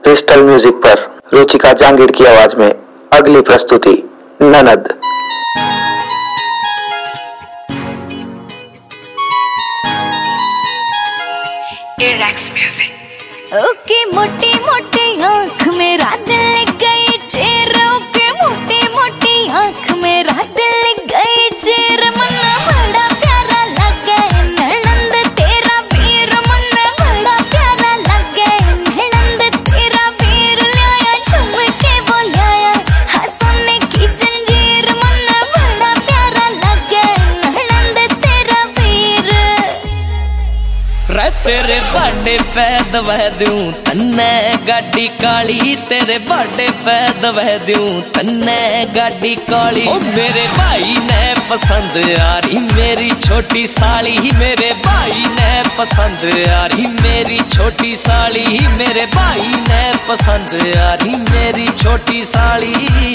Crystal music पर रुचिका जांगीर की आवाज में अगली प्रस्तुति ननद। ओके मोटी मोटी आँख मेरा दिल गई चेर, ओके मोटी मोटी आँख मेरा दिल गई चेर। मन्ना बड़ा प्यारा लगे ननद तेरा वीर, मन्ना बड़ा प्यारा लगे ननद तेरा वीर। लाया झूम के बोलाया हाँ सोने की जंजीर, मन्ना बड़ा प्यारा लगे ननद तेरा वीर। तेरे बर्थडे पे दवा दूं तन्ने गाड़ी काली, तेरे बर्थडे पे दवा दूं तन्ने गाड़ी काली। ओ मेरे भाई ने पसंद आ रही मेरी छोटी साली, मेरे भाई ने पसंद आ रही मेरी छोटी साली, मेरे भाई ने पसंद आ रही मेरी छोटी साली।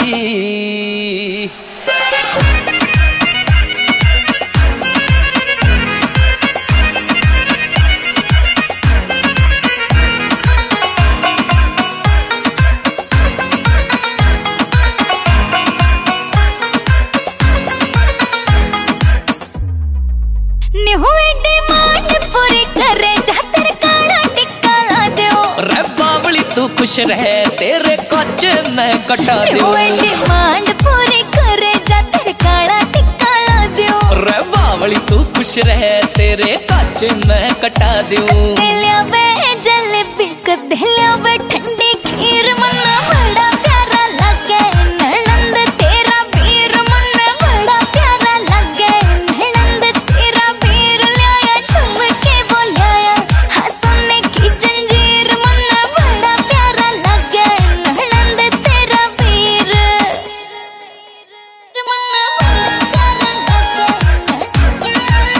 पूरी करे जातर काला टिक्का ला दो। रे बावली तू खुश रहे तेरे कोच मैं कटा दूं। डिमांड पूरी करे जातर काला टिक्का ला दो। रे बावली तू खुश रहे तेरे कोच मैं कटा दूं। दिलिया वे जलेबी का दिलिया वे ठंडी खीर, मन्ना बड़ा प्यारा लगे ननद तेरा वीर, मन्ना बड़ा प्यारा लगे ननद तेरा वीर। लाया झूम के बोलाया हाँ सोने की जंजीर, मन्ना बड़ा प्यारा लगे ननद तेरा वीर, मन्ना बड़ा प्यारा लगे।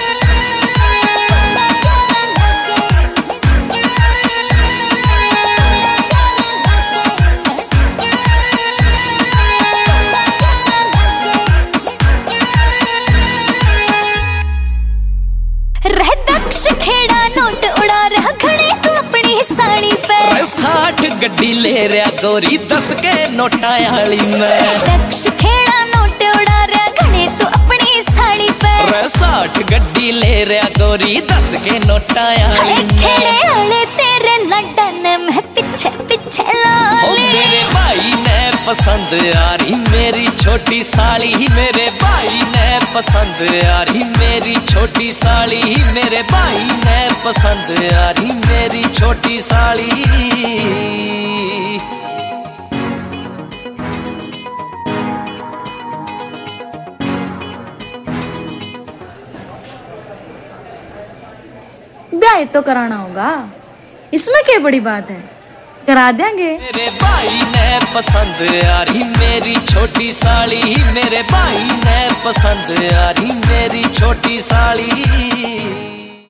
खेड़ा नोट उड़ा रहा खड़े तू अपनी साड़ी पे। 60 गड्डी ले रहा गोरी 10 के नोटा आली मैं। दक्ष खेड़ा नोट उड़ा रहा खड़े तू अपनी साड़ी पे। 60 गड्डी ले रहा गोरी 10 के नोटा आली मैं। खेड़े आले तेरे लड्डन में पीछे पीछे लाले। मेरे भाई ने पसंद आ रही मेरी छोटी साली, मेरे भाई ने पसंद आ रही मेरी छोटी साली, मेरे भाई ने पसंद आ रही मेरी छोटी साली। ब्याह तो कराना होगा, इसमें क्या बड़ी बात है, करा देंगे। मेरे भाई ने पसंद आ रही मेरी छोटी साली, मेरे भाई ने पसंद आ रही मेरी छोटी साली।